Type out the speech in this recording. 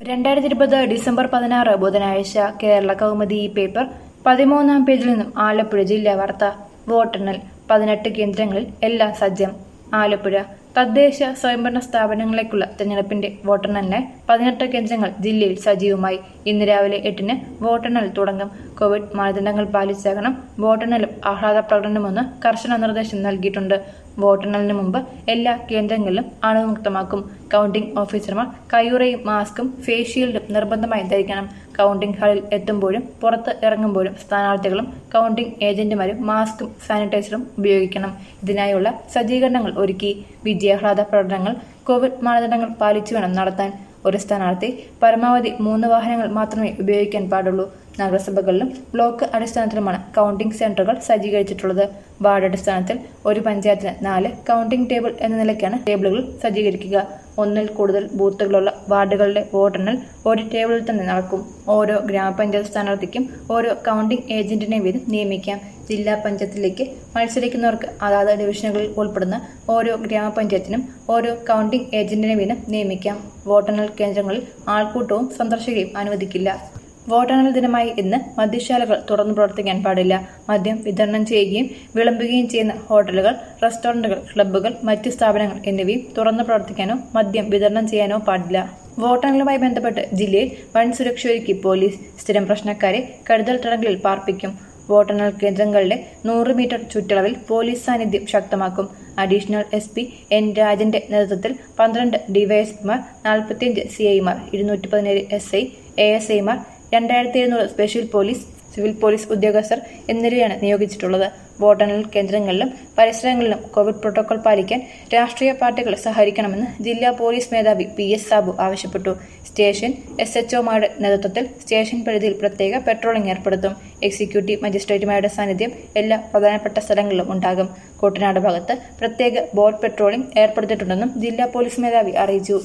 2020 December 16 ബുധനാഴ്ച Kerala Kaumudi paper 13-ാം പേജിൽ നിന്നും ആലപ്പുഴ ജില്ലാ വാർത്ത. വോട്ടെണ്ണൽ 18 കേന്ദ്രങ്ങളിൽ എല്ലാം സജ്ജം. ആലപ്പുഴ തദ്ദേശ സ്വയംഭരണ സ്ഥാപനങ്ങളിലേക്കുള്ള തെരഞ്ഞെടുപ്പിന്റെ വോട്ടെണ്ണലിനായി 18 കേന്ദ്രങ്ങൾ ജില്ലയിൽ സജീവമായി. ഇന്ന് രാവിലെ 8-ന് വോട്ടെണ്ണൽ തുടങ്ങും. കോവിഡ് മാനദണ്ഡങ്ങൾ പാലിച്ചാകണം വോട്ടെണ്ണലും ആഹ്ലാദ പ്രകടനമെന്ന് കർശന നിർദ്ദേശം നൽകിയിട്ടുണ്ട്. വോട്ടെണ്ണലിന് മുമ്പ് എല്ലാ കേന്ദ്രങ്ങളിലും അണുവിമുക്തമാക്കും. കൗണ്ടിംഗ് ഓഫീസർമാർ കയ്യുറയും മാസ്കും ഫേസ് ഷീൽഡും നിർബന്ധമായി ധരിക്കണം. കൗണ്ടിംഗ് ഹാളിൽ എത്തുമ്പോഴും പുറത്ത് ഇറങ്ങുമ്പോഴും സ്ഥാനാർത്ഥികളും കൗണ്ടിംഗ് ഏജന്റുമാരും മാസ്കും സാനിറ്റൈസറും ഉപയോഗിക്കണം. ഇതിനായുള്ള സജ്ജീകരണങ്ങൾ ഒരുക്കി. വിജയാഹ്ലാദ പ്രകടനങ്ങൾ കോവിഡ് മാനദണ്ഡങ്ങൾ പാലിച്ചു വേണം നടത്താൻ. ഒരു സ്ഥാനാർത്ഥി പരമാവധി 3 വാഹനങ്ങൾ മാത്രമേ ഉപയോഗിക്കാൻ പാടുള്ളൂ. നഗരസഭകളിലും ബ്ലോക്ക് അടിസ്ഥാനത്തിലുമാണ് കൗണ്ടിംഗ് സെന്ററുകൾ സജ്ജീകരിച്ചിട്ടുള്ളത്. വാർഡ് അടിസ്ഥാനത്തിൽ ഒരു പഞ്ചായത്തിന് 4 കൗണ്ടിംഗ് ടേബിൾ എന്ന നിലയ്ക്കാണ് ടേബിളുകൾ സജ്ജീകരിക്കുക. 1-ൽ കൂടുതൽ ബൂത്തുകളുള്ള വാർഡുകളിലെ വോട്ടെണ്ണൽ ഒരു ടേബിളിൽ തന്നെ നടക്കും. ഓരോ ഗ്രാമപഞ്ചായത്ത് സ്ഥാനാർത്ഥിക്കും ഓരോ കൗണ്ടിംഗ് ഏജന്റിനെ വീതം നിയമിക്കാം. ജില്ലാ പഞ്ചായത്തിലേക്ക് മത്സരിക്കുന്നവർക്ക് അതാത് ഡിവിഷനുകളിൽ ഉൾപ്പെടുന്ന ഓരോ ഗ്രാമപഞ്ചായത്തിനും ഓരോ കൗണ്ടിംഗ് ഏജന്റിനെ വീതം നിയമിക്കാം. വോട്ടെണ്ണൽ കേന്ദ്രങ്ങളിൽ ആൾക്കൂട്ടവും സന്ദർശകരെയും അനുവദിക്കില്ല. വോട്ടെണ്ണൽ ദിനമായി ഇന്ന് മദ്യശാലകൾ തുറന്നു പ്രവർത്തിക്കാൻ പാടില്ല. മദ്യം വിതരണം ചെയ്യുകയും വിളമ്പുകയും ചെയ്യുന്ന ഹോട്ടലുകൾ, റെസ്റ്റോറന്റുകൾ, ക്ലബ്ബുകൾ, മറ്റ് സ്ഥാപനങ്ങൾ എന്നിവയും തുറന്നു പ്രവർത്തിക്കാനോ മദ്യം വിതരണം ചെയ്യാനോ പാടില്ല. വോട്ടെണ്ണലുമായി ബന്ധപ്പെട്ട് ജില്ലയിൽ വൻ സുരക്ഷയൊരുക്കി പോലീസ്. സ്ഥിരം പ്രശ്നക്കാരെ കരുതൽ തടങ്കലിൽ പാർപ്പിക്കും. വോട്ടെണ്ണൽ കേന്ദ്രങ്ങളിലെ 100 മീറ്റർ ചുറ്റളവിൽ പോലീസ് സാന്നിധ്യം ശക്തമാക്കും. അഡീഷണൽ SP N രാജന്റെ നേതൃത്വത്തിൽ 12 ഡിവൈഎസ്പിമാർ, 45 CIമാർ, 217 SI, ASIമാർ, 2700 സ്പെഷ്യൽ പോലീസ്, സിവിൽ പോലീസ് ഉദ്യോഗസ്ഥർ എന്നിവരെയാണ് നിയോഗിച്ചിട്ടുള്ളത്. വോട്ടെണ്ണൽ കേന്ദ്രങ്ങളിലും പരിസരങ്ങളിലും കോവിഡ് പ്രോട്ടോകോൾ പാലിക്കാൻ രാഷ്ട്രീയ പാർട്ടികൾ സഹകരിക്കണമെന്ന് ജില്ലാ പോലീസ് മേധാവി PS സാബു ആവശ്യപ്പെട്ടു. സ്റ്റേഷൻ SHOമാരുടെ നേതൃത്വത്തിൽ സ്റ്റേഷൻ പരിധിയിൽ പ്രത്യേക പെട്രോളിംഗ് ഏർപ്പെടുത്തും. എക്സിക്യൂട്ടീവ് മജിസ്ട്രേറ്റുമാരുടെ സാന്നിധ്യം എല്ലാ പ്രധാനപ്പെട്ട സ്ഥലങ്ങളിലും ഉണ്ടാകും. കുട്ടനാട് ഭാഗത്ത് പ്രത്യേക ബോട്ട് പെട്രോളിംഗ് ഏർപ്പെടുത്തിയിട്ടുണ്ടെന്നും ജില്ലാ പോലീസ് മേധാവി അറിയിച്ചു.